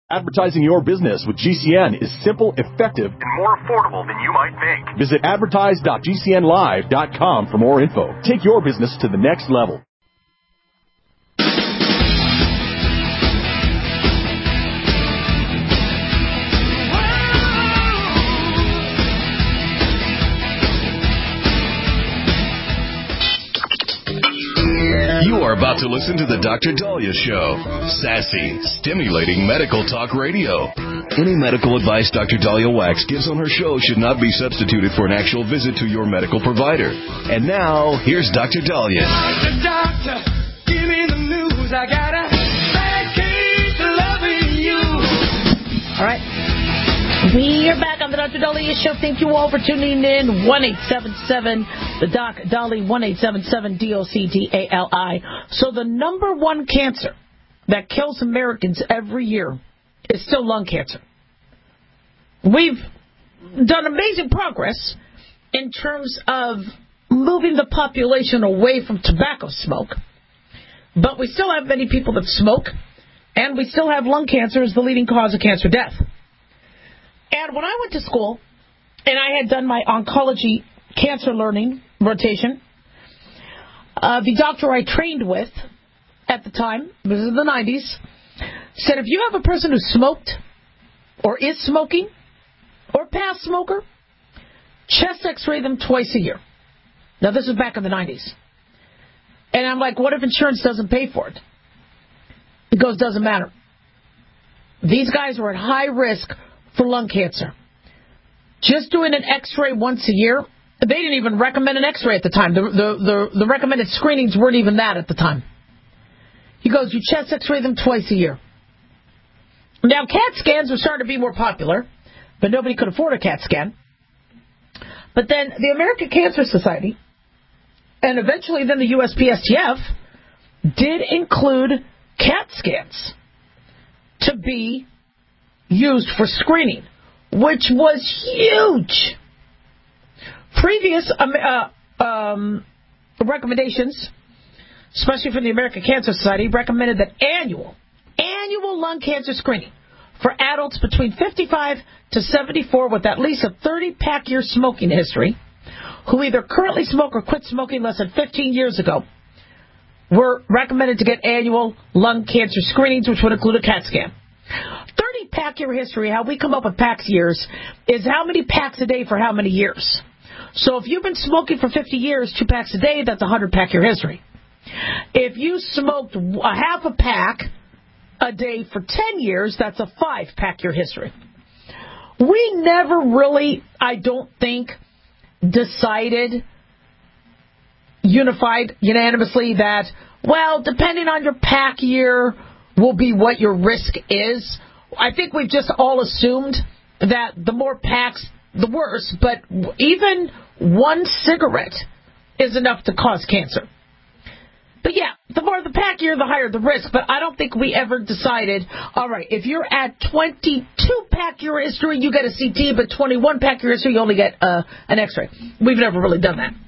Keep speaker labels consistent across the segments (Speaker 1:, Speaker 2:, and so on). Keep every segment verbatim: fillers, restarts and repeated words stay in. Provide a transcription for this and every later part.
Speaker 1: Advertising your business with G C N is simple, effective,
Speaker 2: and more affordable than you might think.
Speaker 1: Visit advertise dot g c n live dot com for more info. Take your business to the next level.
Speaker 3: You are about to listen to the Doctor Dahlia Show. Sassy, stimulating medical talk radio. Any medical advice Doctor Dahlia Wax gives on her show should not be substituted for an actual visit to your medical provider. And now, here's Doctor Dahlia.
Speaker 4: Doctor, doctor, give me the news. I got a bad case of loving you.
Speaker 5: All right. We are back on the Doctor Dahlia Show. Thank you all for tuning in. one eight seven seven, the Doc Dahlia, one eight seven seven, D O C D A L I. So the number one cancer that kills Americans every year is still lung cancer. We've done amazing progress in terms of moving the population away from tobacco smoke, but we still have many people that smoke, and we still have lung cancer as the leading cause of cancer death. And when I went to school, and I had done my oncology cancer learning rotation, uh, the doctor I trained with at the time, this is in the nineties, said if you have a person who smoked or is smoking or past smoker, chest x-ray them twice a year. Now, this was back in the nineties. And I'm like, what if insurance doesn't pay for it? He goes, doesn't matter. These guys are at high risk for lung cancer. Just doing an x-ray once a year, they didn't even recommend an x-ray at the time. The, the, the, the recommended screenings weren't even that at the time. He goes, you chest x-ray them twice a year. Now, CAT scans were starting to be more popular, but nobody could afford a CAT scan. But then the American Cancer Society, and eventually then the U S P S T F, did include CAT scans to be used for screening, which was huge. Previous um, uh, um, recommendations, especially from the American Cancer Society, recommended that annual, annual lung cancer screening for adults between fifty-five to seventy-four with at least a thirty-pack year smoking history, who either currently smoke or quit smoking less than fifteen years ago, were recommended to get annual lung cancer screenings, which would include a CAT scan. thirty-pack year history, how we come up with packs years, is how many packs a day for how many years. So if you've been smoking for fifty years, two packs a day, that's a one hundred pack year history. If you smoked a half a pack a day for ten years, that's a five pack year history. We never really, I don't think, decided unified, unanimously that, well, depending on your pack year will be what your risk is. I think we've just all assumed that the more packs, the worse, but even one cigarette is enough to cause cancer. But yeah, the more the pack year, the higher the risk. But I don't think we ever decided, all right, if you're at twenty-two pack year history, you get a C T, but twenty-one pack year history, you only get uh, an X-ray. We've never really done that.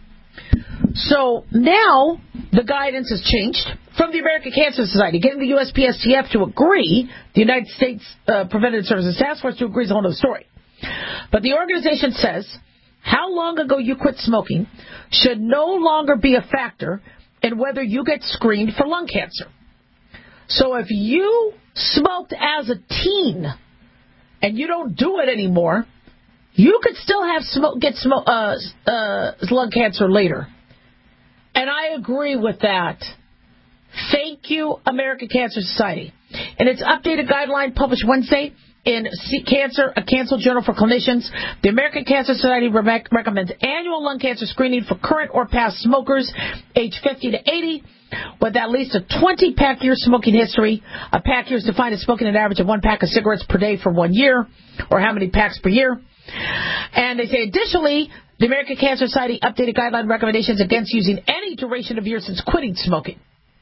Speaker 5: So now the guidance has changed from the American Cancer Society, getting the U S P S T F to agree, the United States uh, Preventive Services Task Force to agree is a whole other story. But the organization says how long ago you quit smoking should no longer be a factor in whether you get screened for lung cancer. So if you smoked as a teen and you don't do it anymore, you could still have smoke, get smoke, uh, uh, lung cancer later. And I agree with that. Thank you, American Cancer Society. In its updated guideline published Wednesday in Cancer, a Cancer Journal for Clinicians, the American Cancer Society re- recommends annual lung cancer screening for current or past smokers age fifty to eighty with at least a twenty pack year smoking history. A pack year is defined as smoking an average of one pack of cigarettes per day for one year, or how many packs per year. And they say, additionally, the American Cancer Society updated guideline recommendations against using any duration of years since quitting smoking.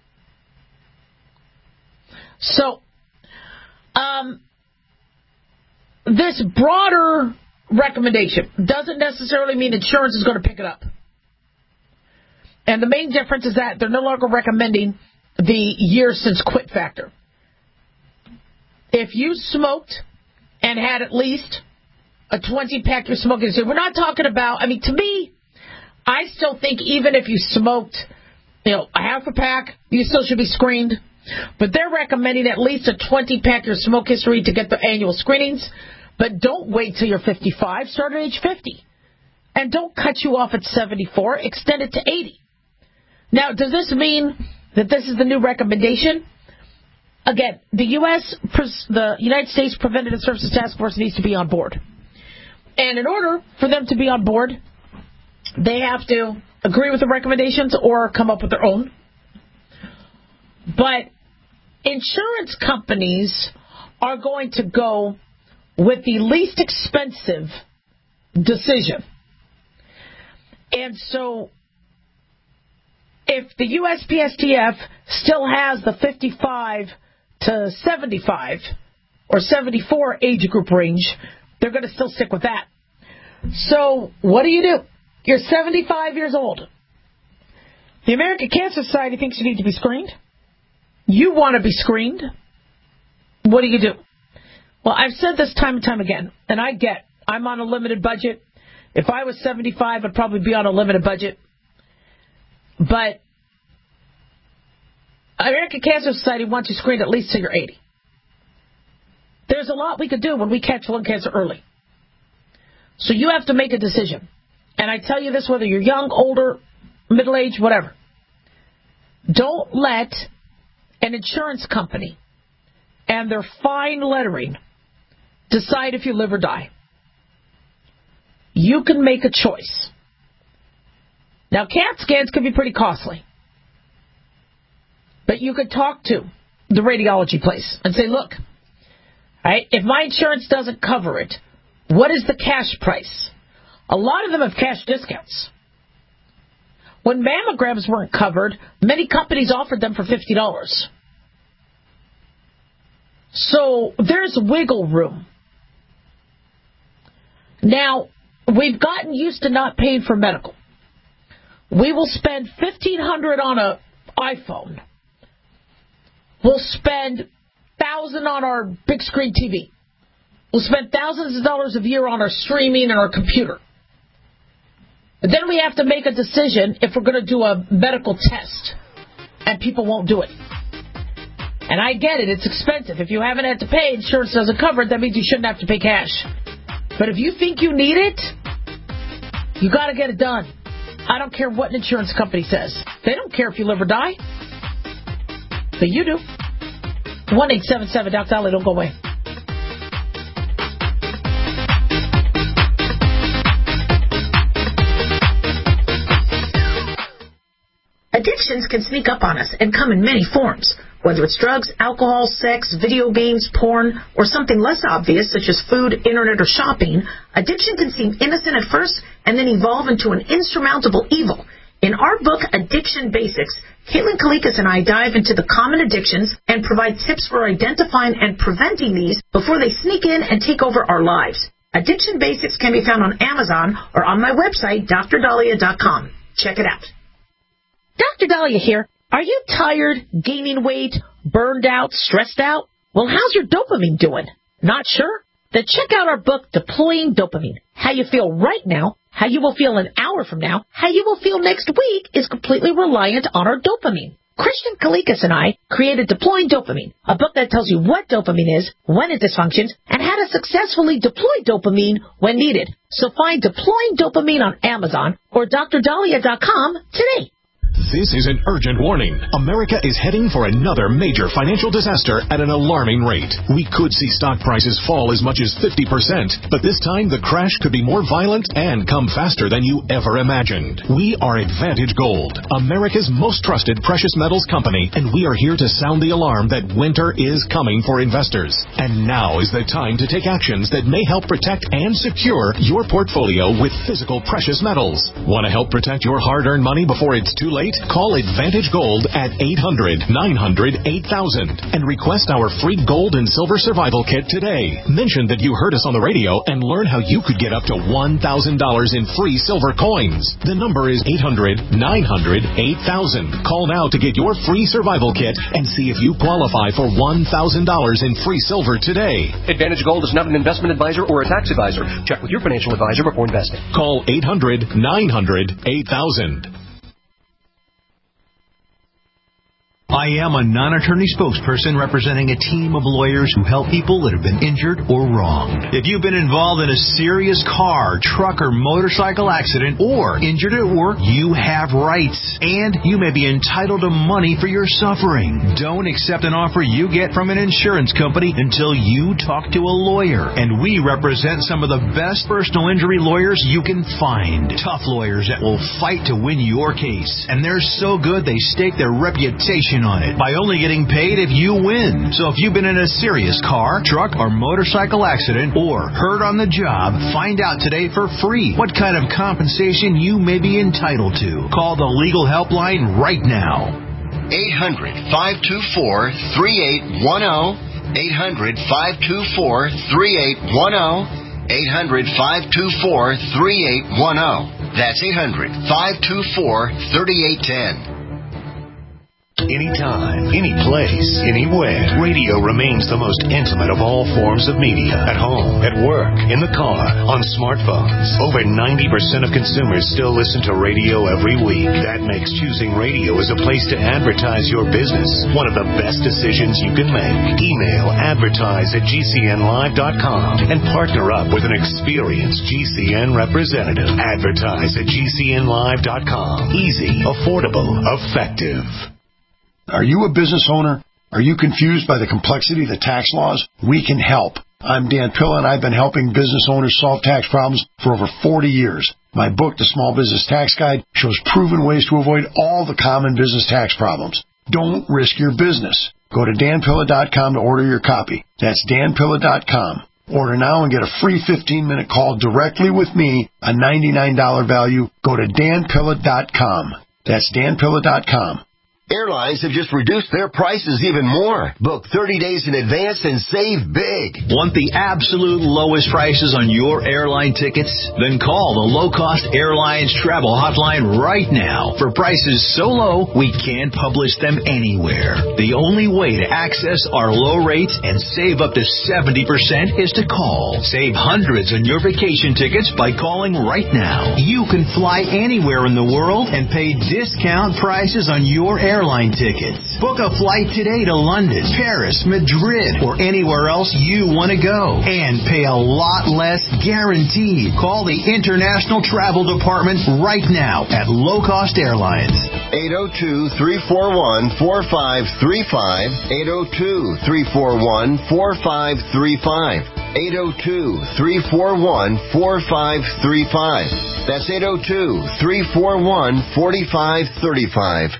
Speaker 5: So, um, this broader recommendation doesn't necessarily mean insurance is going to pick it up. And the main difference is that they're no longer recommending the years since quit factor. if you smoked and had at least a twenty-pack you're smoking, so we're not talking about, I mean, to me, I still think even if you smoked, you know, a half a pack, you still should be screened. But they're recommending at least a twenty-pack your smoke history to get the annual screenings. But don't wait till you're fifty-five. Start at age fifty. And don't cut you off at seventy-four. Extend it to eighty. Now, does this mean that this is the new recommendation? Again, the U S, the United States Preventative Services Task Force needs to be on board. And in order for them to be on board, they have to agree with the recommendations or come up with their own. But insurance companies are going to go with the least expensive decision. And so if the U S P S T F still has the fifty-five to seventy-five or seventy-four age group range, they're going to still stick with that. So what do you do? You're seventy-five years old. The American Cancer Society thinks you need to be screened. You want to be screened. What do you do? Well, I've said this time and time again, and I get I'm on a limited budget. If I was seventy-five, I'd probably be on a limited budget. But American Cancer Society wants you screened at least till you're eighty. There's a lot we could do when we catch lung cancer early. So you have to make a decision. And I tell you this, whether you're young, older, middle-aged, whatever. Don't let an insurance company and their fine lettering decide if you live or die. You can make a choice. Now, CAT scans can be pretty costly. But you could talk to the radiology place and say, look, right, if my insurance doesn't cover it, what is the cash price? A lot of them have cash discounts. When mammograms weren't covered, many companies offered them for fifty dollars. So there's wiggle room. Now, we've gotten used to not paying for medical. We will spend fifteen hundred dollars on an iPhone. We'll spend one thousand dollars on our big screen T V. We'll spend thousands of dollars a year on our streaming and our computer. But then we have to make a decision if we're going to do a medical test, and people won't do it. And I get it, it's expensive. If you haven't had to pay, insurance doesn't cover it, that means you shouldn't have to pay cash. But if you think you need it, you got to get it done. I don't care what an insurance company says. They don't care if you live or die. But you do. one eight seven seven Doc Dolly, don't go away.
Speaker 6: Addictions can sneak up on us and come in many forms. Whether it's drugs, alcohol, sex, video games, porn, or something less obvious such as food, internet, or shopping, addiction can seem innocent at first and then evolve into an insurmountable evil. In our book, Addiction Basics, Caitlin Kalikas and I dive into the common addictions and provide tips for identifying and preventing these before they sneak in and take over our lives. Addiction Basics can be found on Amazon or on my website, D R Dahlia dot com. Check it out.
Speaker 5: Doctor Dahlia here. Are you tired, gaining weight, burned out, stressed out? Well, how's your dopamine doing? Not sure? Then check out our book, Deploying Dopamine. How you feel right now, how you will feel an hour from now, how you will feel next week is completely reliant on our dopamine. Christian Kalikas and I created Deploying Dopamine, a book that tells you what dopamine is, when it dysfunctions, and how to successfully deploy dopamine when needed. So find Deploying Dopamine on Amazon or D R Dahlia dot com today.
Speaker 1: This is an urgent warning. America is heading for another major financial disaster at an alarming rate. We could see stock prices fall as much as fifty percent, but this time the crash could be more violent and come faster than you ever imagined. We are Advantage Gold, America's most trusted precious metals company, and we are here to sound the alarm that winter is coming for investors. And now is the time to take actions that may help protect and secure your portfolio with physical precious metals. Want to help protect your hard-earned money before it's too late? rate? Call Advantage Gold at eight hundred, nine hundred, eight thousand and request our free gold and silver survival kit today. Mention that you heard us on the radio and learn how you could get up to one thousand dollars in free silver coins. The number is eight hundred, nine hundred, eight thousand. Call now to get your free survival kit and see if you qualify for one thousand dollars in free silver today.
Speaker 7: Advantage Gold is not an investment advisor or a tax advisor. Check with your financial advisor before investing.
Speaker 1: Call eight hundred, nine hundred, eight thousand.
Speaker 8: I am a non-attorney spokesperson representing a team of lawyers who help people that have been injured or wronged. If you've been involved in a serious car, truck, or motorcycle accident or injured at work, you have rights, and you may be entitled to money for your suffering. Don't accept an offer you get from an insurance company until you talk to a lawyer, and we represent some of the best personal injury lawyers you can find. Tough lawyers that will fight to win your case, and they're so good they stake their reputation on it by only getting paid if you win. So if you've been in a serious car, truck, or motorcycle accident or hurt on the job, find out today for free what kind of compensation you may be entitled to. Call the legal helpline right now.
Speaker 9: eight hundred, five two four, three eight one zero. eight hundred, five two four, three eight one zero. eight hundred, five two four, three eight one zero. That's eight hundred, five two four, three eight one zero.
Speaker 10: Anytime, any place, anywhere. Radio remains the most intimate of all forms of media. At home, at work, in the car, on smartphones. Over ninety percent of consumers still listen to radio every week. That makes choosing radio as a place to advertise your business one of the best decisions you can make. Email advertise at G C N live dot com and partner up with an experienced G C N representative. Advertise at G C N live dot com. Easy, affordable, effective.
Speaker 11: Are you a business owner? Are you confused by the complexity of the tax laws? We can help. I'm Dan Pilla, and I've been helping business owners solve tax problems for over forty years. My book, The Small Business Tax Guide, shows proven ways to avoid all the common business tax problems. Don't risk your business. Go to Dan Pilla dot com to order your copy. That's Dan Pilla dot com. Order now and get a free fifteen-minute call directly with me, a ninety-nine dollars value. Go to Dan Pilla dot com. That's Dan Pilla dot com.
Speaker 9: Airlines have just reduced their prices even more. Book thirty days in advance and save big.
Speaker 8: Want the absolute lowest prices on your airline tickets? Then call the Low Cost Airlines Travel Hotline right now. For prices so low, we can't publish them anywhere. The only way to access our low rates and save up to seventy percent is to call. Save hundreds on your vacation tickets by calling right now. You can fly anywhere in the world and pay discount prices on your airline airline tickets. Book a flight today to London, Paris, Madrid, or anywhere else you want to go. And pay a lot less guaranteed. Call the International Travel Department right now at Low Cost Airlines.
Speaker 9: eight oh two, three four one, four five three five. eight oh two, three four one, four five three five. eight oh two, three four one, four five three five. That's eight oh two, three four one, four five three five.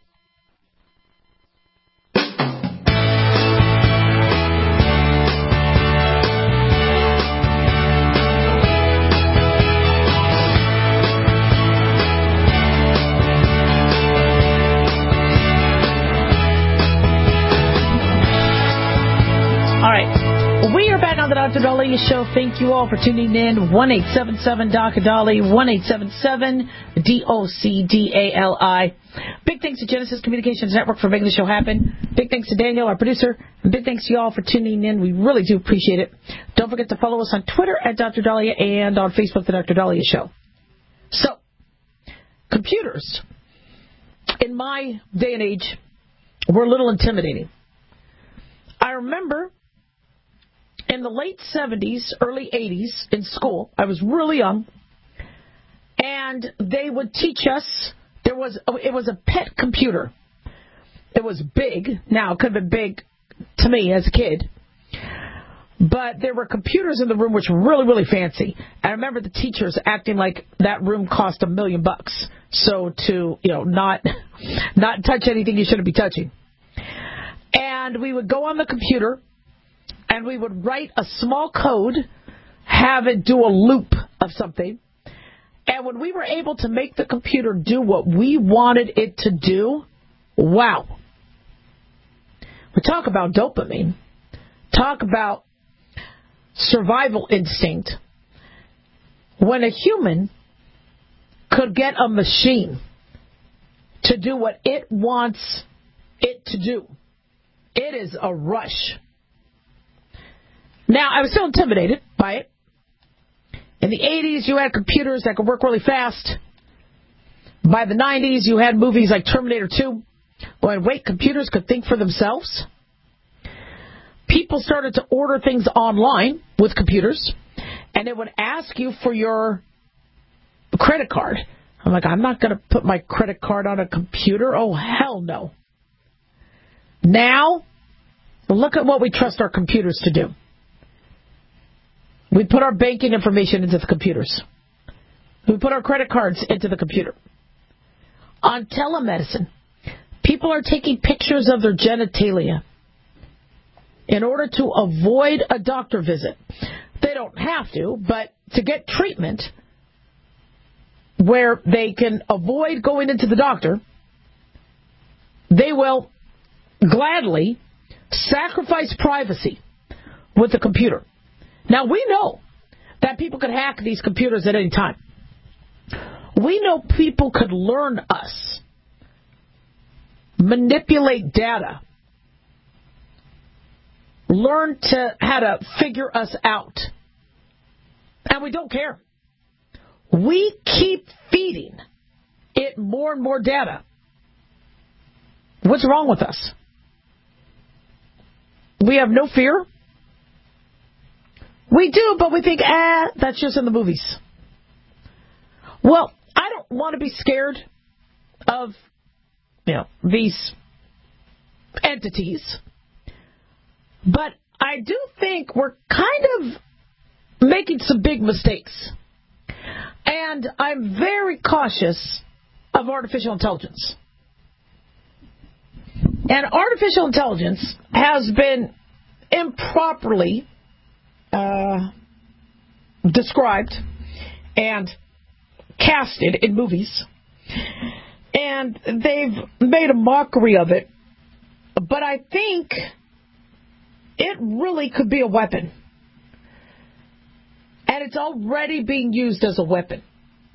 Speaker 5: Doctor Dolly Show. Thank you all for tuning in. one eight seven seven Doctor Dolly, one eight seven seven D O C D A L I. Big thanks to Genesis Communications Network for making the show happen. Big thanks to Daniel, our producer. And big thanks to you all for tuning in. We really do appreciate it. Don't forget to follow us on Twitter at Doctor Dahlia and on Facebook, The Doctor Dahlia Show. So, computers, in my day and age, were a little intimidating. I remember in the late seventies, early eighties, in school, I was really young, and they would teach us, there was, it was a pet computer. It was big. Now, it could have been big to me as a kid. But there were computers in the room which were really, really fancy. I remember the teachers acting like that room cost a million bucks. So to, you know, not, not touch anything you shouldn't be touching. And we would go on the computer, and we would write a small code, have it do a loop of something, and And when we were able to make the computer do what we wanted it to do, wow. We talk about dopamine. Talk about survival instinct. When a human could get a machine to do what it wants it to do, it is a rush. Now, I was still intimidated by it. In the eighties, you had computers that could work really fast. By the nineties, you had movies like Terminator two. Boy, wait, computers could think for themselves. People started to order things online with computers, and it would ask you for your credit card. I'm like, I'm not going to put my credit card on a computer. Oh, hell no. Now, look at what we trust our computers to do. We put our banking information into the computers. We put our credit cards into the computer. On telemedicine, people are taking pictures of their genitalia in order to avoid a doctor visit. They don't have to, but to get treatment where they can avoid going into the doctor, they will gladly sacrifice privacy with the computer. Now, we know that people could hack these computers at any time. We know people could learn us, manipulate data, learn to how to figure us out. And we don't care. We keep feeding it more and more data. What's wrong with us? We have no fear. We do, but we think, ah, that's just in the movies. Well, I don't want to be scared of, you know, these entities. But I do think we're kind of making some big mistakes. And I'm very cautious of artificial intelligence. And artificial intelligence has been improperly uh, described and casted in movies. And they've made a mockery of it. But I think it really could be a weapon. And it's already being used as a weapon.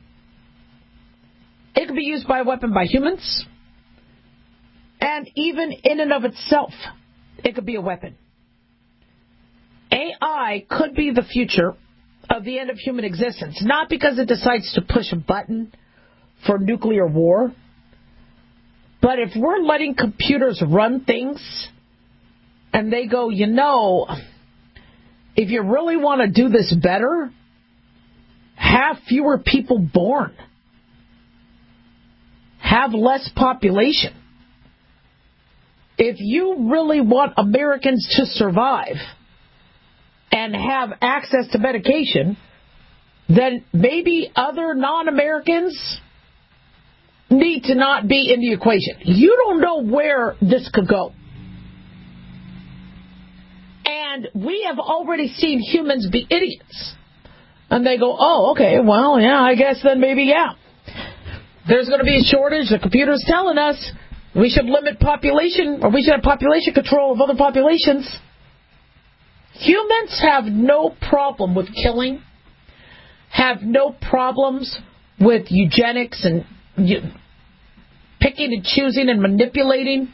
Speaker 5: It could be used by a weapon by humans. And even in and of itself, it could be a weapon. A I could be the future of the end of human existence. Not because it decides to push a button for nuclear war. But if we're letting computers run things, and they go, you know, if you really want to do this better, have fewer people born. Have less population. If you really want Americans to survive and have access to medication, then maybe other non-Americans need to not be in the equation. You don't know where this could go. And we have already seen humans be idiots. And they go, oh, okay, well, yeah, I guess then maybe, yeah. There's going to be a shortage. The computer's telling us we should limit population, or we should have population control of other populations. Humans have no problem with killing, have no problems with eugenics and picking and choosing and manipulating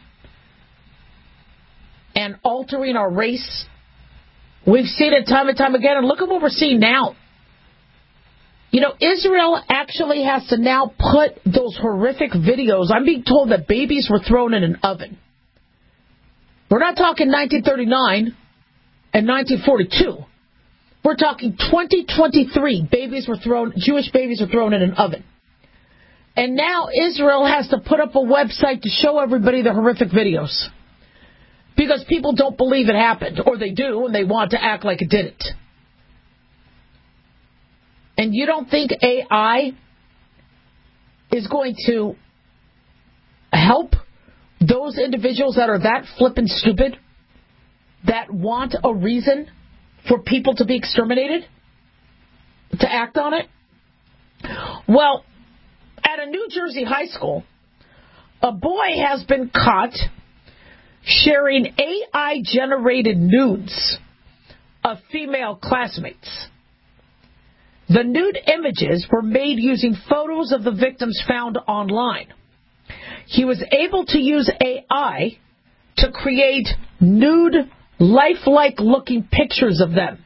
Speaker 5: and altering our race. We've seen it time and time again, and look at what we're seeing now. You know, Israel actually has to now put those horrific videos. I'm being told that babies were thrown in an oven. We're not talking nineteen thirty-nine and nineteen forty-two. We're talking twenty twenty-three. Babies were thrown, Jewish babies were thrown in an oven. And now Israel has to put up a website to show everybody the horrific videos. Because people don't believe it happened. Or they do, and they want to act like it didn't. And you don't think A I is going to help those individuals that are that flippin' stupid, that want a reason for people to be exterminated, to act on it? Well, at a New Jersey high school, a boy has been caught sharing A I-generated nudes of female classmates. The nude images were made using photos of the victims found online. He was able to use A I to create nude, lifelike-looking pictures of them.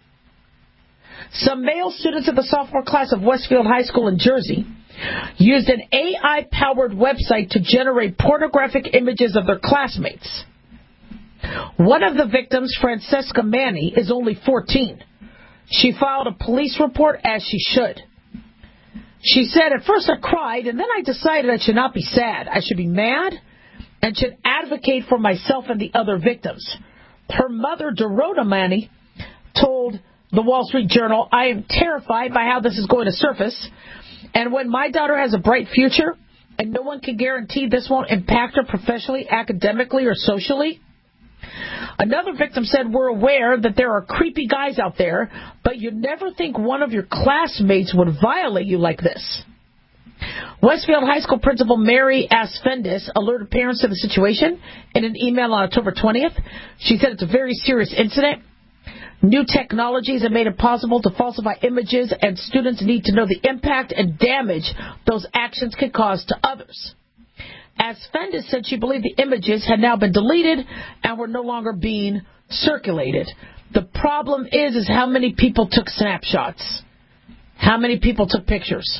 Speaker 5: Some male students of the sophomore class of Westfield High School in Jersey used an A I-powered website to generate pornographic images of their classmates. One of the victims, Francesca Manny, is only fourteen. She filed a police report, as she should. She said, "At first I cried, and then I decided I should not be sad. I should be mad and should advocate for myself and the other victims." Her mother, Dorota Manny, told the Wall Street Journal, "I am terrified by how this is going to surface. And when my daughter has a bright future, and no one can guarantee this won't impact her professionally, academically, or socially." Another victim said, "We're aware that there are creepy guys out there, but you'd never think one of your classmates would violate you like this." Westfield High School Principal Mary Asfendis alerted parents to the situation in an email on October twentieth. She said it's a very serious incident. New technologies have made it possible to falsify images, and students need to know the impact and damage those actions can cause to others. Asfendis said she believed the images had now been deleted and were no longer being circulated. The problem is, is how many people took snapshots. How many people took pictures.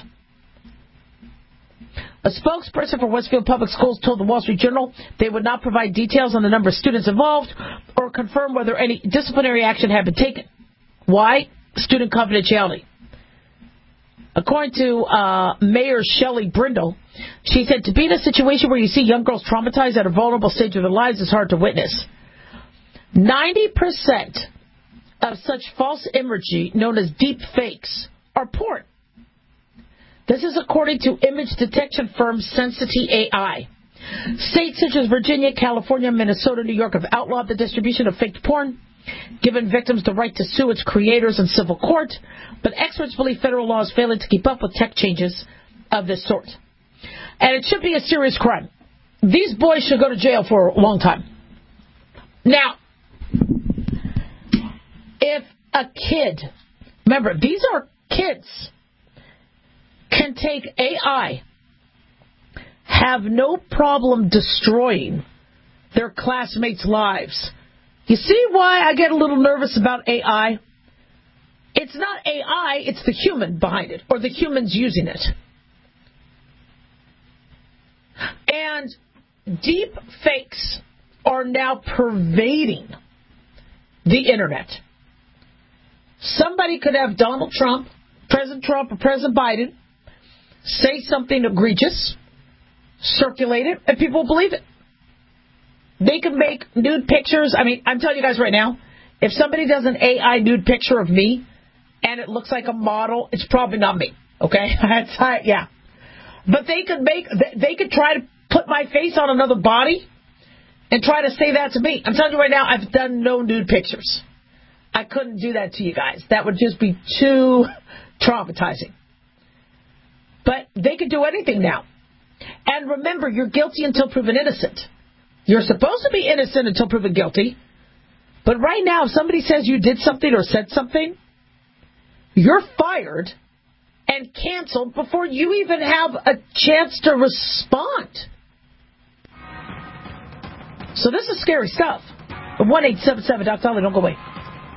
Speaker 5: A spokesperson for Westfield Public Schools told the Wall Street Journal they would not provide details on the number of students involved or confirm whether any disciplinary action had been taken. Why? Student confidentiality. According to uh, Mayor Shelley Brindle, she said, "To be in a situation where you see young girls traumatized at a vulnerable stage of their lives is hard to witness. ninety percent of such false imagery, known as deep fakes, are porn. This is according to image detection firm Sensity A I. States such as Virginia, California, Minnesota, New York have outlawed the distribution of faked porn, given victims the right to sue its creators in civil court, but experts believe federal law is failing to keep up with tech changes of this sort. And it should be a serious crime. These boys should go to jail for a long time." Now, if a kid, remember, these are kids, can take A I, have no problem destroying their classmates' lives. You see why I get a little nervous about A I? It's not A I, it's the human behind it, or the humans using it. And deep fakes are now pervading the internet. Somebody could have Donald Trump, President Trump, or President Biden say something egregious, circulate it, and people will believe it. They could make nude pictures. I mean, I'm telling you guys right now, if somebody does an A I nude picture of me and it looks like a model, it's probably not me. Okay? That's how, yeah. But they could make, they could try to put my face on another body and try to say that to me. I'm telling you right now, I've done no nude pictures. I couldn't do that to you guys. That would just be too traumatizing. But they could do anything now. And remember, you're guilty until proven innocent. You're supposed to be innocent until proven guilty. But right now, if somebody says you did something or said something, you're fired and canceled before you even have a chance to respond. So this is scary stuff. one eight seven seven, Doctor Dolly, don't go away.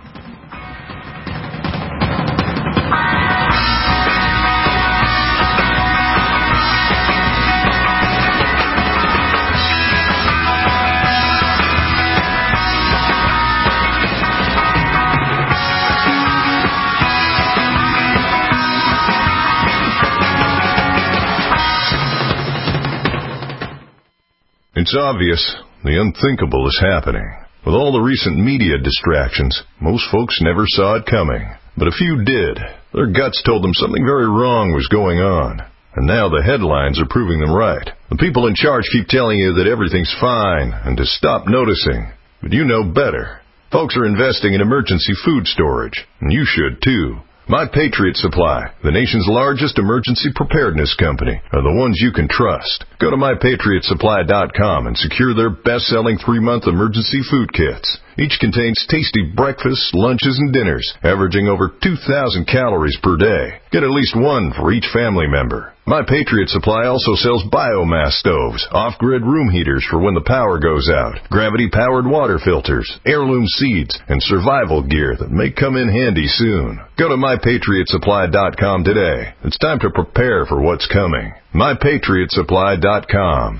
Speaker 12: It's obvious the unthinkable is happening. With all the recent media distractions, most folks never saw it coming. But a few did. Their guts told them something very wrong was going on. And now the headlines are proving them right. The people in charge keep telling you that everything's fine and to stop noticing. But you know better. Folks are investing in emergency food storage, and you should too. My Patriot Supply, the nation's largest emergency preparedness company, are the ones you can trust. Go to my patriot supply dot com and secure their best-selling three-month emergency food kits. Each contains tasty breakfasts, lunches, and dinners, averaging over two thousand calories per day. Get at least one for each family member. My Patriot Supply also sells biomass stoves, off-grid room heaters for when the power goes out, gravity-powered water filters, heirloom seeds, and survival gear that may come in handy soon. Go to my patriot supply dot com today. It's time to prepare for what's coming. my patriot supply dot com.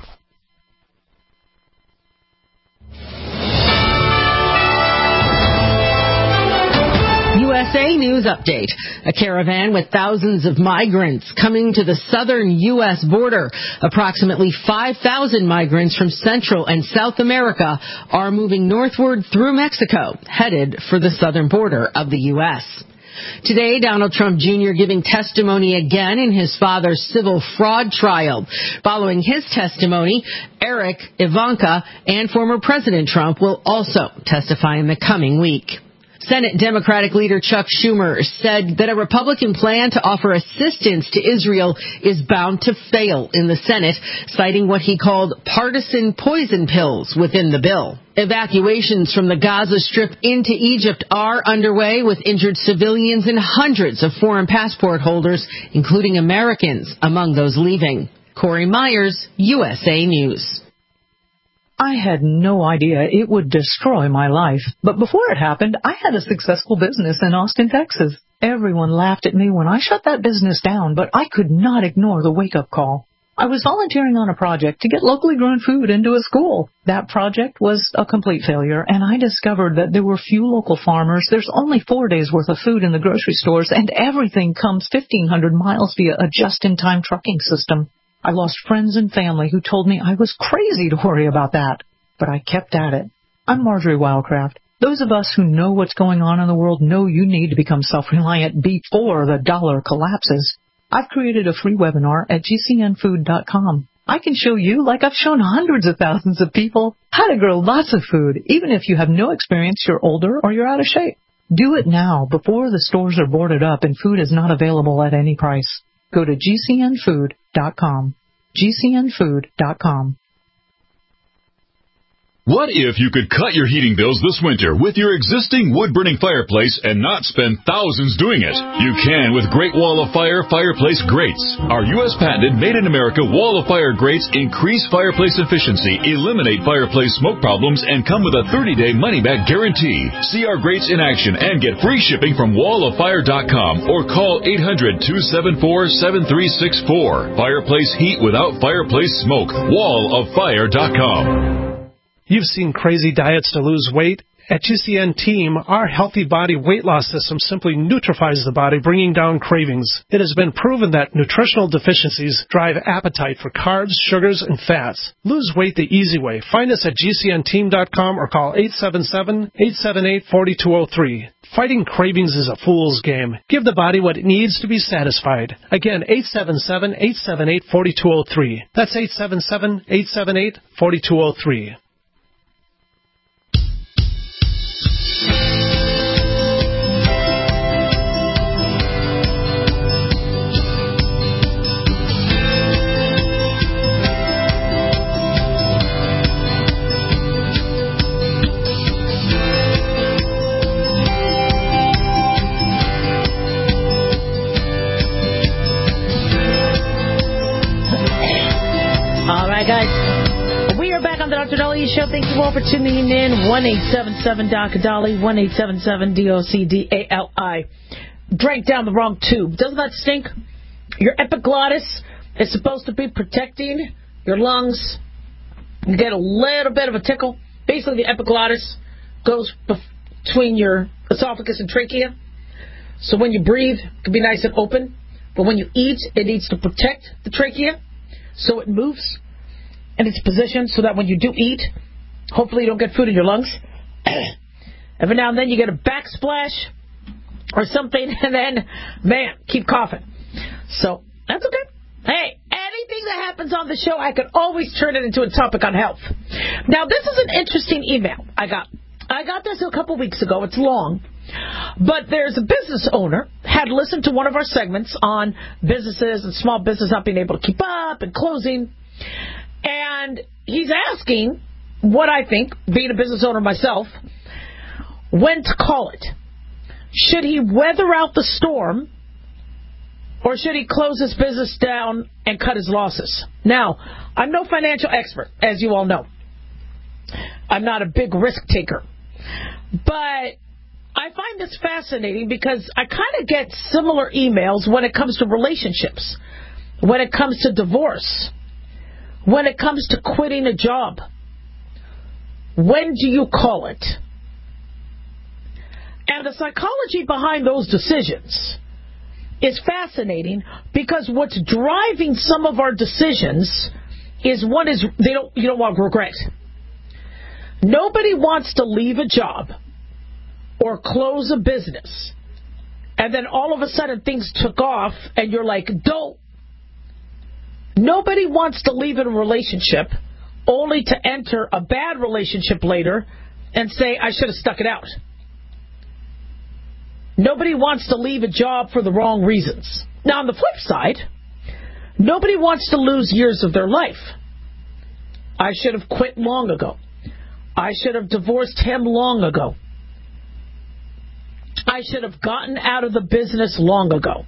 Speaker 13: U S A News Update. A caravan with thousands of migrants coming to the southern U S border. Approximately five thousand migrants from Central and South America are moving northward through Mexico, headed for the southern border of the U S Today, Donald Trump Junior giving testimony again in his father's civil fraud trial. Following his testimony, Eric, Ivanka, and former President Trump will also testify in the coming week. Senate Democratic leader Chuck Schumer said that a Republican plan to offer assistance to Israel is bound to fail in the Senate, citing what he called partisan poison pills within the bill. Evacuations from the Gaza Strip into Egypt are underway, with injured civilians and hundreds of foreign passport holders, including Americans, among those leaving. Corey Myers, U S A News.
Speaker 14: I had no idea it would destroy my life. But before it happened, I had a successful business in Austin, Texas. Everyone laughed at me when I shut that business down, but I could not ignore the wake-up call. I was volunteering on a project to get locally grown food into a school. That project was a complete failure, and I discovered that there were few local farmers. There's only four days' worth of food in the grocery stores, and everything comes fifteen hundred miles via a just-in-time trucking system. I lost friends and family who told me I was crazy to worry about that. But I kept at it. I'm Marjorie Wildcraft. Those of us who know what's going on in the world know you need to become self-reliant before the dollar collapses. I've created a free webinar at G C N food dot com. I can show you, like I've shown hundreds of thousands of people, how to grow lots of food, even if you have no experience, you're older, or you're out of shape. Do it now before the stores are boarded up and food is not available at any price. Go to G C N food dot com. G C N food dot com.
Speaker 15: What if you could cut your heating bills this winter with your existing wood-burning fireplace and not spend thousands doing it? You can with Great Wall of Fire fireplace grates. Our U S patented made-in-America Wall of Fire grates increase fireplace efficiency, eliminate fireplace smoke problems, and come with a thirty-day money-back guarantee. See our grates in action and get free shipping from wall of fire dot com or call eight hundred, two seven four, seven three six four. Fireplace heat without fireplace smoke. wall of fire dot com.
Speaker 16: You've seen crazy diets to lose weight. At G C N Team, our Healthy Body weight loss system simply neutralizes the body, bringing down cravings. It has been proven that nutritional deficiencies drive appetite for carbs, sugars, and fats. Lose weight the easy way. Find us at G C N team dot com or call eight seven seven, eight seven eight, four two zero three. Fighting cravings is a fool's game. Give the body what it needs to be satisfied. Again, eight seven seven, eight seven eight, four two zero three. That's eight seven seven, eight seven eight, four two zero three.
Speaker 5: Guys, we are back on the Doctor Dolly Show. Thank you all for tuning in. one eight seven seven Doctor Dolly, one eight seven seven D O C D A L I. Drank down the wrong tube. Doesn't that stink? Your epiglottis is supposed to be protecting your lungs. You get a little bit of a tickle. Basically, the epiglottis goes between your esophagus and trachea. So when you breathe, it can be nice and open. But when you eat, it needs to protect the trachea so it moves in its position so that when you do eat, hopefully you don't get food in your lungs. Every now and then you get a backsplash or something, and then, man, keep coughing. So that's okay. Hey, anything that happens on the show, I can always turn it into a topic on health. Now, this is an interesting email I got. I got this a couple weeks ago. It's long. But there's a business owner had listened to one of our segments on businesses and small business not being able to keep up and closing. And he's asking what I think, being a business owner myself, when to call it. Should he weather out the storm, or should he close his business down and cut his losses? Now, I'm no financial expert, as you all know. I'm not a big risk taker. But I find this fascinating because I kind of get similar emails when it comes to relationships, when it comes to divorce, when it comes to quitting a job. When do you call it? And the psychology behind those decisions is fascinating because what's driving some of our decisions is one is they don't you don't want regret. Nobody wants to leave a job or close a business and then all of a sudden things took off and you're like, don't. Nobody wants to leave a relationship only to enter a bad relationship later and say, I should have stuck it out. Nobody wants to leave a job for the wrong reasons. Now, on the flip side, nobody wants to lose years of their life. I should have quit long ago. I should have divorced him long ago. I should have gotten out of the business long ago.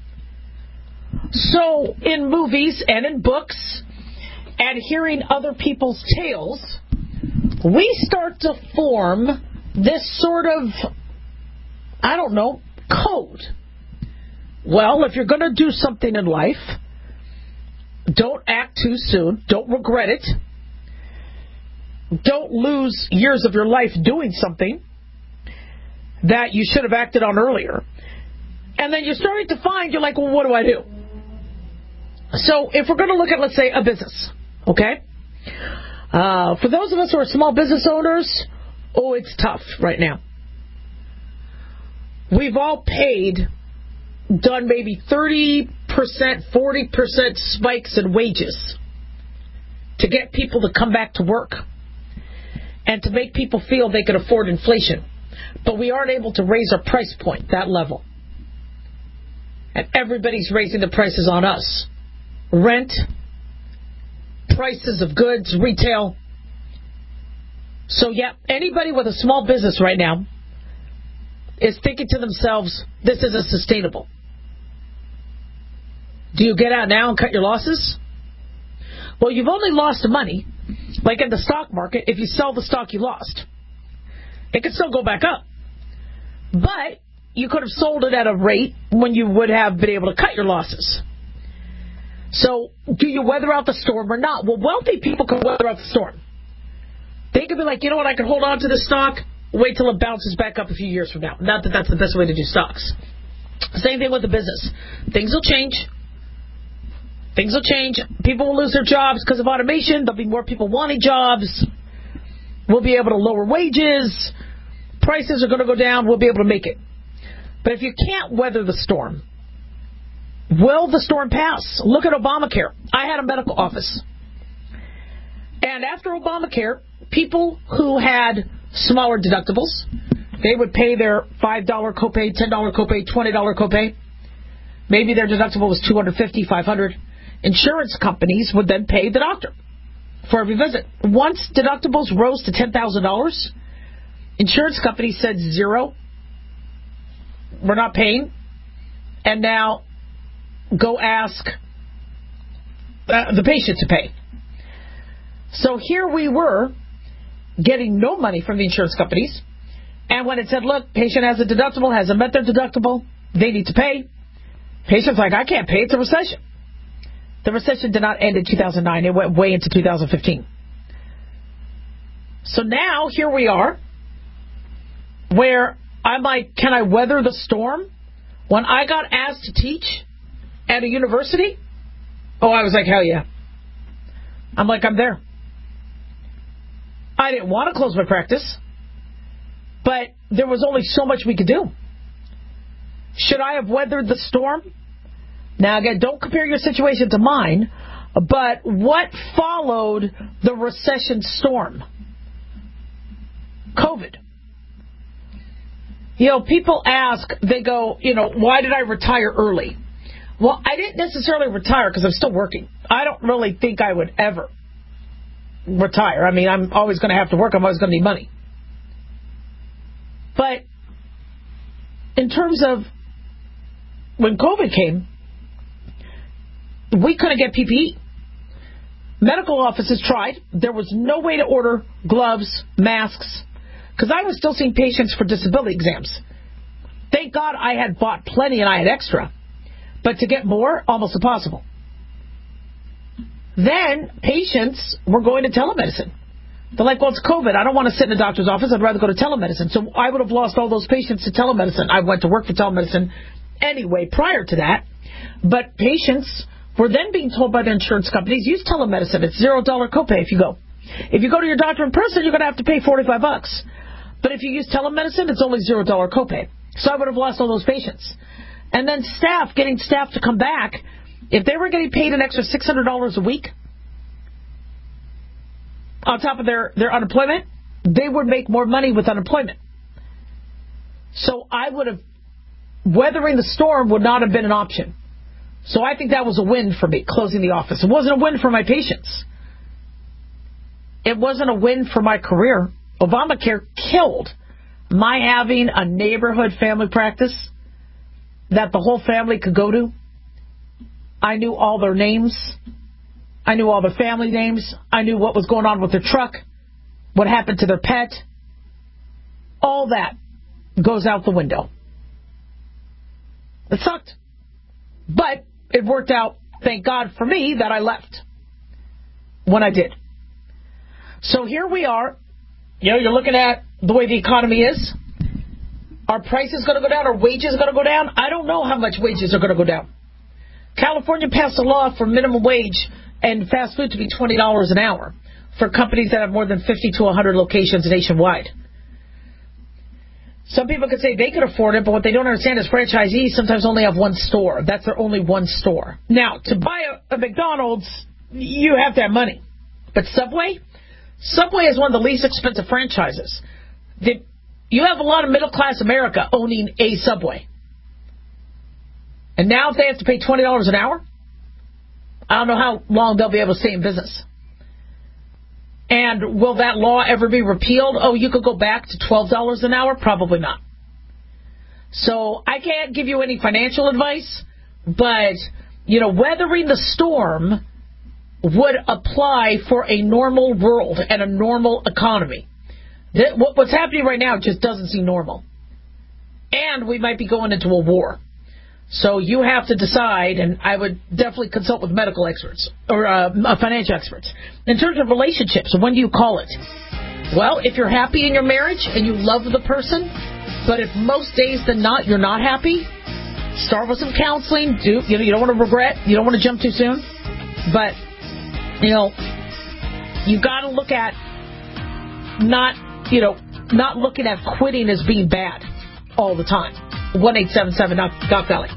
Speaker 5: So, in movies and in books and hearing other people's tales, we start to form this sort of, I don't know, code. Well, if you're going to do something in life, don't act too soon. Don't regret it. Don't lose years of your life doing something that you should have acted on earlier. And then you're starting to find, you're like, well, what do I do? So if we're going to look at, let's say, a business, okay? Uh, for those of us who are small business owners, oh, it's tough right now. We've all paid, done maybe thirty percent, forty percent spikes in wages to get people to come back to work and to make people feel they could afford inflation. But we aren't able to raise our price point, that level. And everybody's raising the prices on us. Rent, prices of goods, retail. So, yeah, anybody with a small business right now is thinking to themselves, this isn't sustainable. Do you get out now and cut your losses? Well, you've only lost money, like in the stock market, if you sell the stock you lost. It could still go back up. But you could have sold it at a rate when you would have been able to cut your losses. So, do you weather out the storm or not? Well, wealthy people can weather out the storm. They could be like, you know what, I can hold on to this stock, wait till it bounces back up a few years from now. Not that that's the best way to do stocks. Same thing with the business. Things will change. Things will change. People will lose their jobs because of automation. There'll be more people wanting jobs. We'll be able to lower wages. Prices are going to go down. We'll be able to make it. But if you can't weather the storm, will the storm pass? Look at Obamacare. I had a medical office. And after Obamacare, people who had smaller deductibles, they would pay their five dollars copay, ten dollars copay, twenty dollars copay. Maybe their deductible was two hundred fifty dollars, five hundred dollars. Insurance companies would then pay the doctor for every visit. Once deductibles rose to ten thousand dollars, insurance companies said zero. We're not paying. And now go ask uh, the patient to pay. So here we were getting no money from the insurance companies. And when it said, look, patient has a deductible, hasn't met their deductible, they need to pay. Patient's like, I can't pay, it's a recession. The recession did not end in two thousand nine. It went way into two thousand fifteen. So now, here we are, where I'm like, can I weather the storm? When I got asked to teach at a university, oh, I was like, hell yeah. I'm like, I'm there. I didn't want to close my practice, but there was only so much we could do. Should I have weathered the storm? Now, again, don't compare your situation to mine, but what followed the recession storm? COVID. You know, people ask, they go, you know, why did I retire early? Well, I didn't necessarily retire because I'm still working. I don't really think I would ever retire. I mean, I'm always going to have to work. I'm always going to need money. But in terms of when COVID came, we couldn't get P P E. Medical offices tried. There was no way to order gloves, masks, because I was still seeing patients for disability exams. Thank God I had bought plenty and I had extra. But to get more, almost impossible. Then patients were going to telemedicine. They're like, well, it's COVID. I don't want to sit in a doctor's office. I'd rather go to telemedicine. So I would have lost all those patients to telemedicine. I went to work for telemedicine anyway prior to that. But patients were then being told by the insurance companies, use telemedicine. It's zero dollar copay if you go. If you go to your doctor in person, you're going to have to pay forty-five bucks. But if you use telemedicine, it's only zero dollar copay. So I would have lost all those patients. And then staff, getting staff to come back, if they were getting paid an extra six hundred dollars a week on top of their, their unemployment, they would make more money with unemployment. So I would have, weathering the storm would not have been an option. So I think that was a win for me, closing the office. It wasn't a win for my patients. It wasn't a win for my career. Obamacare killed my having a neighborhood family practice that the whole family could go to. I knew all their names. I knew all their family names. I knew what was going on with their truck, what happened to their pet. All that goes out the window. It sucked. But it worked out, thank God for me, that I left when I did. So here we are. You know, you're looking at the way the economy is. Are prices going to go down? Are wages going to go down? I don't know how much wages are going to go down. California passed a law for minimum wage and fast food to be twenty dollars an hour for companies that have more than fifty to one hundred locations nationwide. Some people could say they could afford it, but what they don't understand is franchisees sometimes only have one store. That's their only one store. Now, to buy a, a McDonald's, you have to have money. But Subway? Subway is one of the least expensive franchises. The, you have a lot of middle-class America owning a Subway. And now if they have to pay twenty dollars an hour, I don't know how long they'll be able to stay in business. And will that law ever be repealed? Oh, you could go back to twelve dollars an hour? Probably not. So I can't give you any financial advice, but, you know, weathering the storm would apply for a normal world and a normal economy. What's happening right now just doesn't seem normal. And we might be going into a war. So you have to decide, and I would definitely consult with medical experts or uh, financial experts. In terms of relationships, when do you call it? Well, if you're happy in your marriage and you love the person, but if most days than not you're not happy, start with some counseling. Do you know you don't want to regret, you don't want to jump too soon, but you know you got to look at not you know not looking at quitting as being bad all the time. one eight seven seven Doc Valley.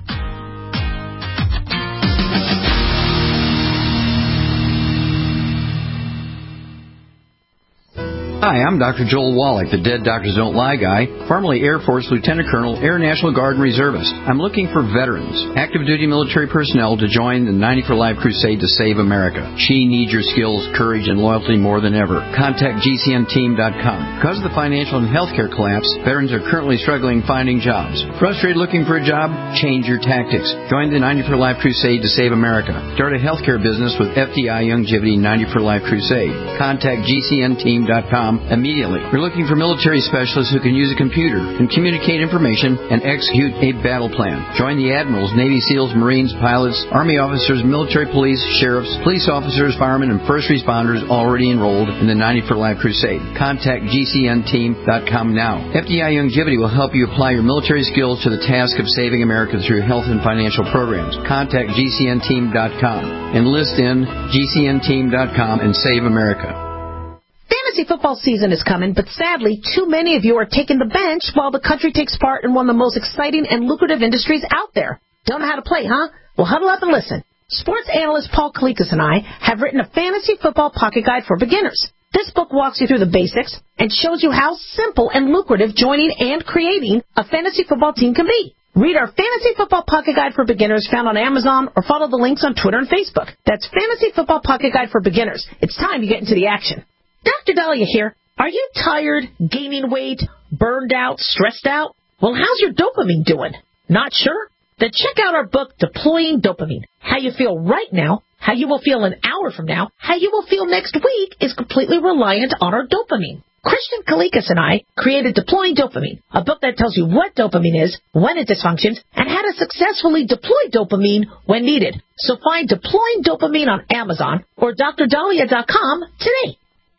Speaker 17: Hi, I'm Doctor Joel Wallach, the Dead Doctors Don't Lie guy, formerly Air Force Lieutenant Colonel, Air National Guard and Reservist. I'm looking for veterans, active duty military personnel to join the ninety for Life crusade to save America. She needs your skills, courage, and loyalty more than ever. Contact G C N team dot com. Because of the financial and healthcare collapse, veterans are currently struggling finding jobs. Frustrated looking for a job? Change your tactics. Join the ninety for Life crusade to save America. Start a healthcare business with F D I Youngevity ninety for Life crusade. Contact G C N team dot com immediately. We're looking for military specialists who can use a computer and communicate information and execute a battle plan. Join the admirals, Navy SEALs, Marines, pilots, Army officers, military police, sheriffs, police officers, firemen, and first responders already enrolled in the ninety for Life crusade. Contact G C N team dot com now. F D I Youngevity will help you apply your military skills to the task of saving America through health and financial programs. Contact G C N team dot com. Enlist in G C N team dot com and save America.
Speaker 6: Fantasy football season is coming, but sadly, too many of you are taking the bench while the country takes part in one of the most exciting and lucrative industries out there. Don't know how to play, huh? Well, huddle up and listen. Sports analyst Paul Kalikas and I have written a fantasy football pocket guide for beginners. This book walks you through the basics and shows you how simple and lucrative joining and creating a fantasy football team can be. Read our Fantasy Football Pocket Guide for Beginners found on Amazon or follow the links on Twitter and Facebook. That's Fantasy Football Pocket Guide for Beginners. It's time you get into the action. Doctor Dahlia here. Are you tired, gaining weight, burned out, stressed out? Well, how's your dopamine doing? Not sure? Then check out our book, Deploying Dopamine. How you feel right now, how you will feel an hour from now, how you will feel next week is completely reliant on our dopamine. Christian Kalikas and I created Deploying Dopamine, a book that tells you what dopamine is, when it dysfunctions, and how to successfully deploy dopamine when needed. So find Deploying Dopamine on Amazon or D R Dahlia dot com today.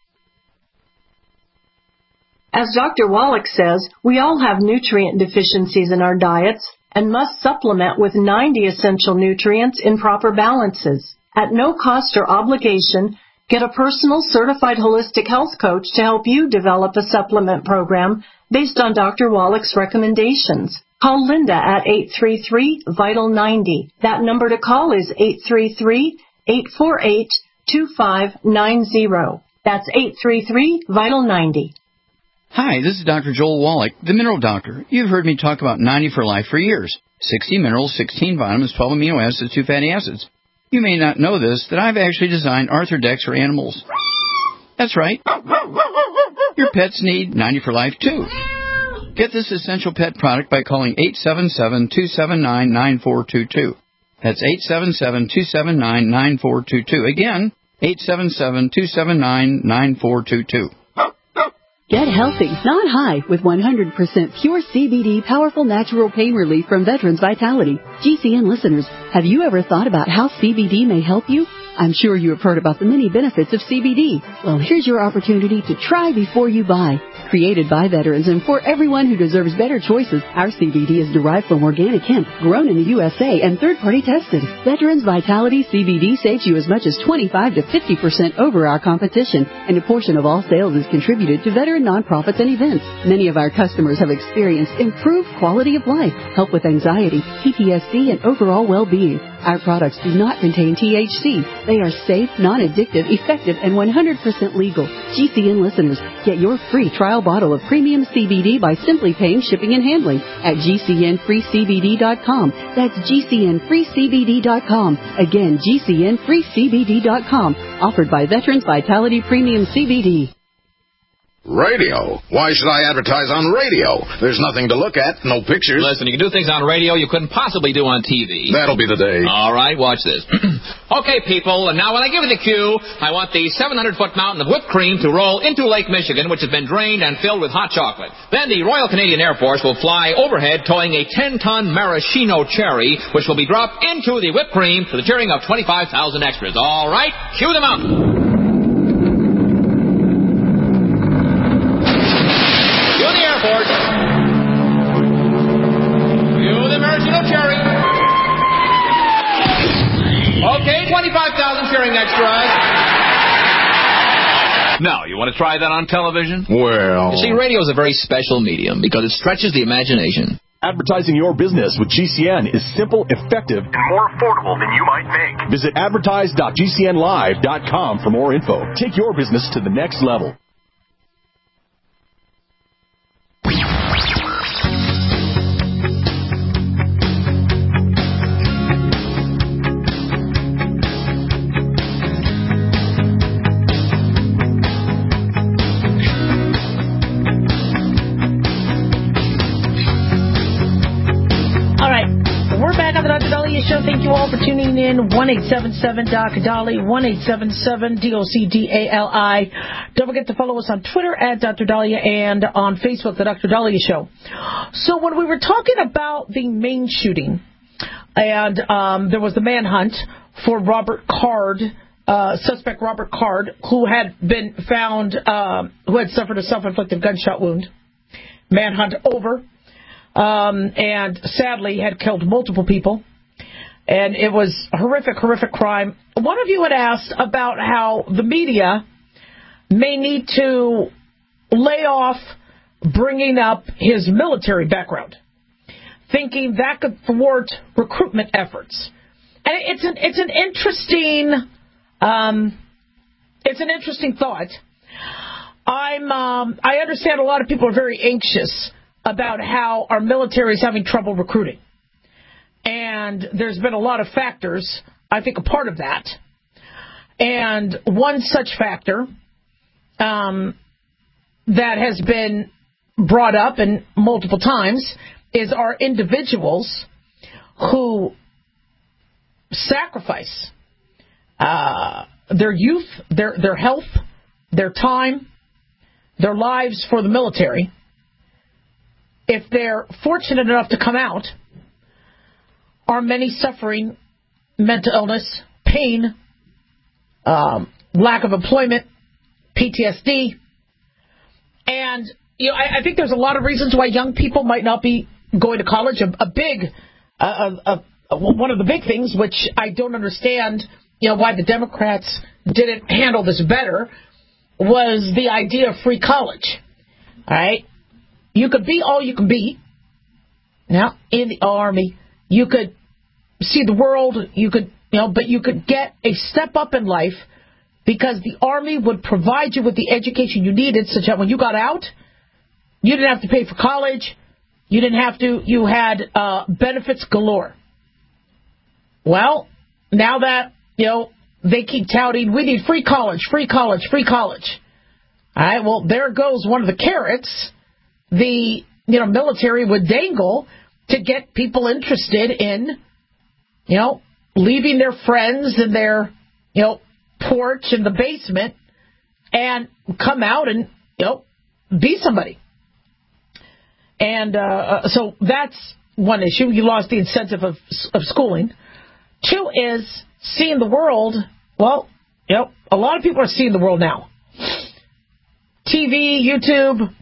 Speaker 18: As Doctor Wallach says, we all have nutrient deficiencies in our diets and must supplement with ninety essential nutrients in proper balances. At no cost or obligation, get a personal certified holistic health coach to help you develop a supplement program based on Doctor Wallach's recommendations. Call Linda at eight three three, vital ninety. That number to call is eight three three, eight four eight, two five nine zero. That's eight three three, vital ninety.
Speaker 17: Hi, this is Doctor Joel Wallach, the Mineral Doctor. You've heard me talk about ninety for Life for years. sixty minerals, sixteen vitamins, twelve amino acids, two fatty acids. You may not know this, that I've actually designed Arthrodex for animals. That's right. Your pets need ninety for Life, too. Get this essential pet product by calling eight seven seven, two seven nine, nine four two two. That's eight seven seven, two seven nine, nine four two two. Again, eight seven seven, two seven nine, nine four two two.
Speaker 19: Get healthy, not high, with one hundred percent pure C B D powerful natural pain relief from Veterans Vitality. G C N listeners, have you ever thought about how C B D may help you? I'm sure you have heard about the many benefits of C B D. Well, here's your opportunity to try before you buy. Created by veterans and for everyone who deserves better choices, our C B D is derived from organic hemp, grown in the U S A, and third-party tested. Veterans Vitality C B D saves you as much as twenty-five to fifty percent over our competition, and a portion of all sales is contributed to veteran nonprofits and events. Many of our customers have experienced improved quality of life, help with anxiety, P T S D, and overall well-being. Our products do not contain T H C. They are safe, non-addictive, effective, and one hundred percent legal. G C N listeners, get your free trial bottle of premium C B D by simply paying shipping and handling at G C N free C B D dot com. That's G C N free C B D dot com. Again, G C N free C B D dot com. Offered by Veterans Vitality Premium C B D.
Speaker 20: Radio? Why should I advertise on radio? There's nothing to look at, no pictures.
Speaker 21: Listen, you can do things on radio you couldn't possibly do on T V.
Speaker 20: That'll be the day.
Speaker 21: All right, watch this. Okay, people, and now when I give you the cue, I want the seven hundred foot mountain of whipped cream to roll into Lake Michigan, which has been drained and filled with hot chocolate. Then the Royal Canadian Air Force will fly overhead towing a ten ton maraschino cherry, which will be dropped into the whipped cream to the cheering of twenty-five thousand extras. All right, cue the mountain. Okay, twenty-five thousand cheering extras. Now, you want to try that on television?
Speaker 20: Well...
Speaker 21: You see, radio is a very special medium because it stretches the imagination.
Speaker 22: Advertising your business with G C N is simple, effective,
Speaker 2: and more affordable than you might think.
Speaker 22: Visit advertise dot G C N live dot com for more info. Take your business to the next level.
Speaker 5: Show. Thank you all for tuning in. one eight seven seven D O C D A L I, one eight seven seven D O C D A L I. Don't forget to follow us on Twitter at Doctor Dahlia and on Facebook, The Doctor Dahlia Show. So when we were talking about the Maine shooting, and um, there was the manhunt for Robert Card, uh, suspect Robert Card, who had been found, uh, who had suffered a self-inflicted gunshot wound. Manhunt over, um, and sadly had killed multiple people. And it was a horrific, horrific crime. One of you had asked about how the media may need to lay off bringing up his military background, thinking that could thwart recruitment efforts. And it's an it's an interesting um, it's an interesting thought. I'm, um, I understand a lot of people are very anxious about how our military is having trouble recruiting. And there's been a lot of factors, I think, a part of that. And one such factor um, that has been brought up and multiple times is our individuals who sacrifice uh, their youth, their their health, their time, their lives for the military. If they're fortunate enough to come out, are many suffering mental illness, pain, um, lack of employment, P T S D. And, you know, I, I think there's a lot of reasons why young people might not be going to college. A, a big, uh, a, a, one of the big things, which I don't understand, you know, why the Democrats didn't handle this better, was the idea of free college. All right? You could be all you can be. Now, in the Army, you could see the world, you could, you know, but you could get a step up in life because the Army would provide you with the education you needed such that when you got out, you didn't have to pay for college, you didn't have to, you had uh, benefits galore. Well, now that, you know, they keep touting, we need free college, free college, free college. All right, well, there goes one of the carrots the, you know, military would dangle to get people interested in, you know, leaving their friends in their, you know, porch in the basement and come out and, you know, be somebody. And uh, so that's one issue. You lost the incentive of of schooling. Two is seeing the world. Well, you know, a lot of people are seeing the world now. T V, YouTube,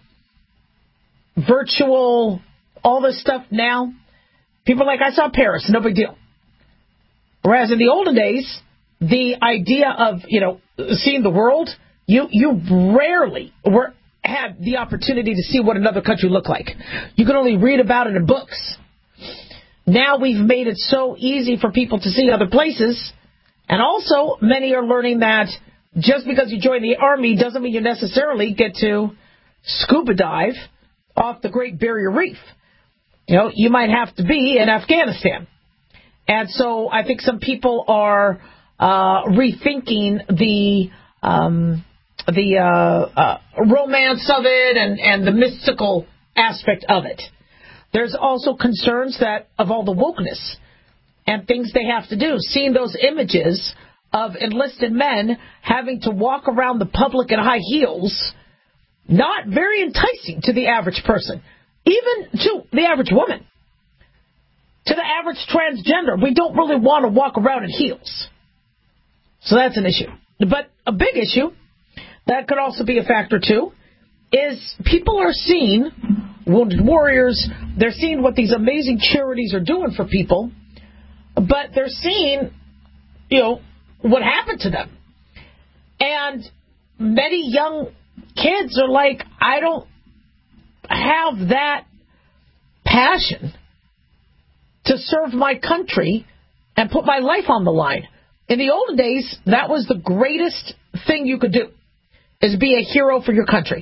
Speaker 5: virtual, all this stuff now. People are like, I saw Paris, no big deal. Whereas in the olden days, the idea of, you know, seeing the world, you you rarely were had the opportunity to see what another country looked like. You could only read about it in books. Now we've made it so easy for people to see other places. And also, many are learning that just because you join the Army doesn't mean you necessarily get to scuba dive off the Great Barrier Reef. You know, you might have to be in Afghanistan. And so I think some people are uh, rethinking the um, the uh, uh, romance of it and, and the mystical aspect of it. There's also concerns that of all the wokeness and things they have to do, seeing those images of enlisted men having to walk around the public in high heels, not very enticing to the average person, even to the average woman. To the average transgender, we don't really want to walk around in heels. So that's an issue. But a big issue that could also be a factor, too, is people are seeing Wounded Warriors. They're seeing what these amazing charities are doing for people, but they're seeing, you know, what happened to them. And many young kids are like, I don't have that passion to serve my country and put my life on the line. In the olden days, that was the greatest thing you could do, is be a hero for your country.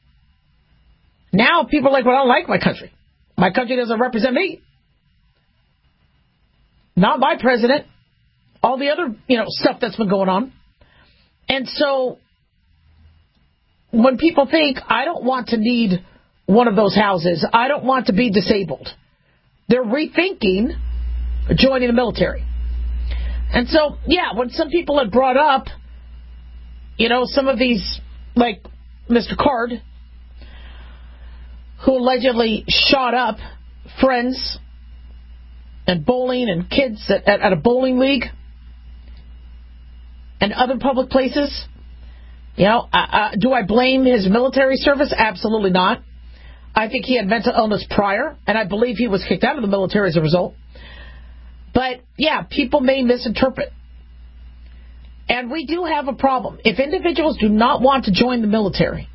Speaker 5: Now people are like, well, I don't like my country. My country doesn't represent me. Not my president. All the other, you know, stuff that's been going on. And so when people think, I don't want to need one of those houses, I don't want to be disabled, they're rethinking joining the military. And so, yeah, when some people had brought up, you know, some of these, like Mister Card, who allegedly shot up friends and bowling and kids at, at, at a bowling league and other public places, you know, uh, uh, do I blame his military service? Absolutely not. I think he had mental illness prior, and I believe he was kicked out of the military as a result. But, yeah, people may misinterpret. And we do have a problem. If individuals do not want to join the military,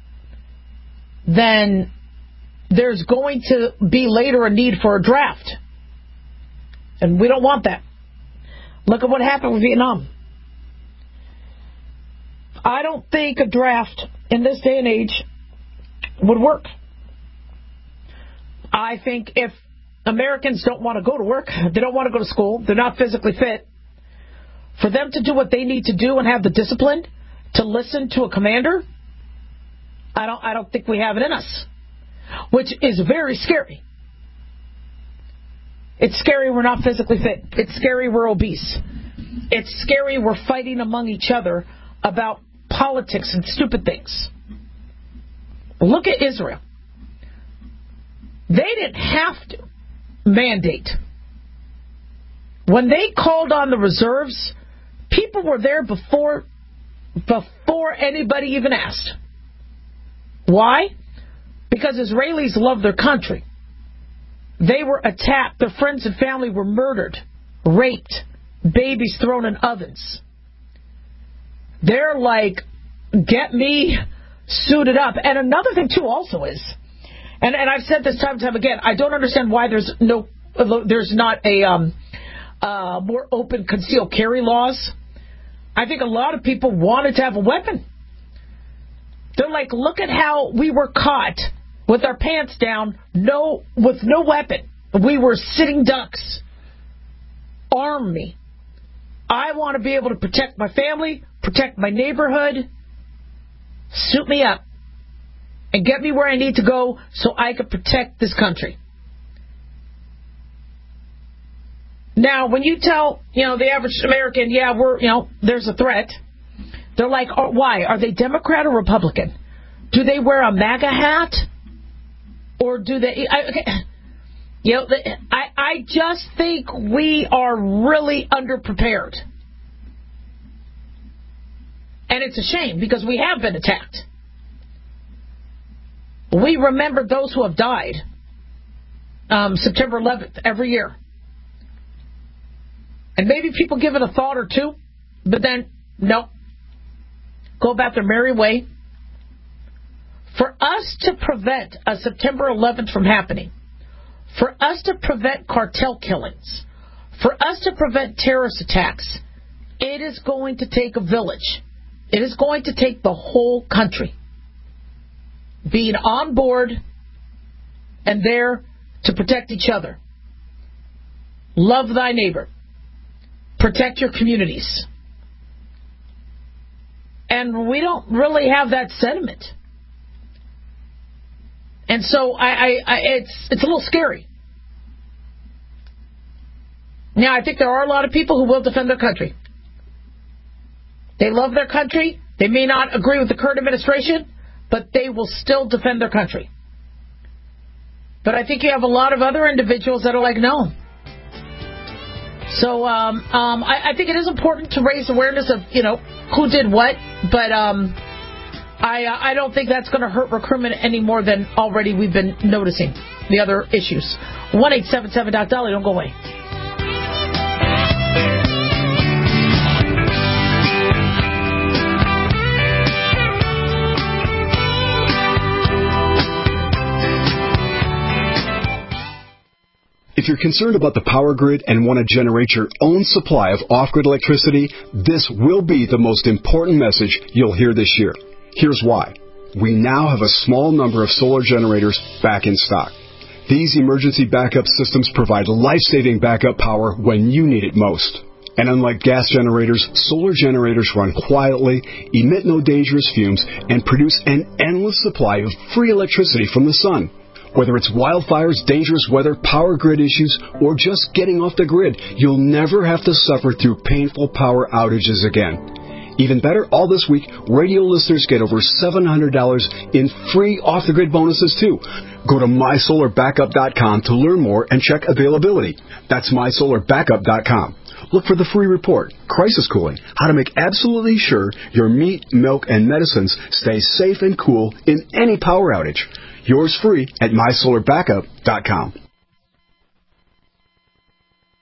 Speaker 5: then there's going to be later a need for a draft. And we don't want that. Look at what happened with Vietnam. I don't think a draft in this day and age would work. I think if Americans don't want to go to work, they don't want to go to school, they're not physically fit, for them to do what they need to do and have the discipline to listen to a commander, I don't I don't think we have it in us, which is very scary. It's scary we're not physically fit. It's scary we're obese. It's scary we're fighting among each other about politics and stupid things. Look at Israel. They didn't have to mandate. When they called on the reserves, people were there before before anybody even asked. Why? Because Israelis love their country. They were attacked. Their friends and family were murdered, raped, babies thrown in ovens. They're like, get me suited up. And another thing, too, also is, and, and I've said this time and time again, I don't understand why there's no, there's not a um, uh, more open concealed carry laws. I think a lot of people wanted to have a weapon. They're like, look at how we were caught with our pants down, no, with no weapon. We were sitting ducks. Arm me. I want to be able to protect my family, protect my neighborhood. Suit me up and get me where I need to go so I can protect this country. Now, when you tell, you know, the average American, yeah, we're, you know, there's a threat, they're like, oh, why? Are they Democrat or Republican? Do they wear a MAGA hat? Or do they... I, okay, you know, I, I just think we are really underprepared. And it's a shame because we have been attacked. We remember those who have died um, September eleventh every year. And maybe people give it a thought or two, but then, no. Go about their merry way. For us to prevent a September eleventh from happening, for us to prevent cartel killings, for us to prevent terrorist attacks, it is going to take a village. It is going to take the whole country being on board and there to protect each other. Love thy neighbor. Protect your communities. And we don't really have that sentiment. And so I, I, I, it's it's a little scary. Now, I think there are a lot of people who will defend their country. They love their country. They may not agree with the current administration, but they will still defend their country. But I think you have a lot of other individuals that are like, no. So um, um, I, I think it is important to raise awareness of, you know, who did what, but um, I, I don't think that's going to hurt recruitment any more than already we've been noticing the other issues. one eight seven seven Doc Dolly, don't go away.
Speaker 3: If you're concerned about the power grid and want to generate your own supply of off-grid electricity, this will be the most important message you'll hear this year. Here's why. We now have a small number of solar generators back in stock. These emergency backup systems provide life-saving backup power when you need it most. And unlike gas generators, solar generators run quietly, emit no dangerous fumes, and produce an endless supply of free electricity from the sun. Whether it's wildfires, dangerous weather, power grid issues, or just getting off the grid, you'll never have to suffer through painful power outages again. Even better, all this week, radio listeners get over seven hundred dollars in free off-the-grid bonuses, too. Go to my solar backup dot com to learn more and check availability. That's my solar backup dot com. Look for the free report, Crisis Cooling, how to make absolutely sure your meat, milk, and medicines stay safe and cool in any power outage. Yours free at my solar backup dot com.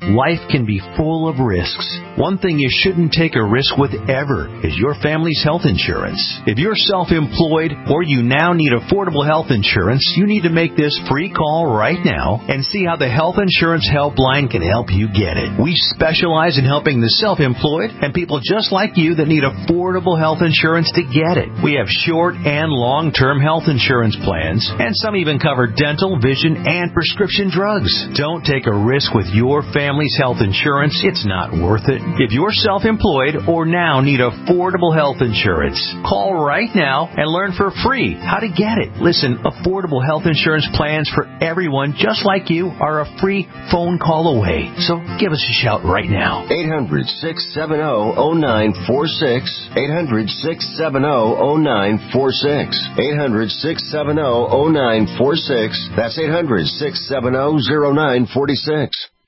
Speaker 4: Life can be full of risks. One thing you shouldn't take a risk with ever is your family's health insurance. If you're self-employed or you now need affordable health insurance, you need to make this free call right now and see how the Health Insurance Helpline can help you get it. We specialize in helping the self-employed and people just like you that need affordable health insurance to get it. We have short and long-term health insurance plans, and some even cover dental, vision, and prescription drugs. Don't take a risk with your family's health insurance. It's not worth it. If you're self-employed or now need affordable health insurance, call right now and learn for free how to get it. Listen, affordable health insurance plans for everyone just like you are a free phone call away. So give us a shout right now.
Speaker 9: eight hundred, six seven zero, zero nine four six. eight hundred, six seven zero, zero nine four six. eight hundred, six seven zero, zero nine four six. That's eight hundred, six seven zero, zero nine four six.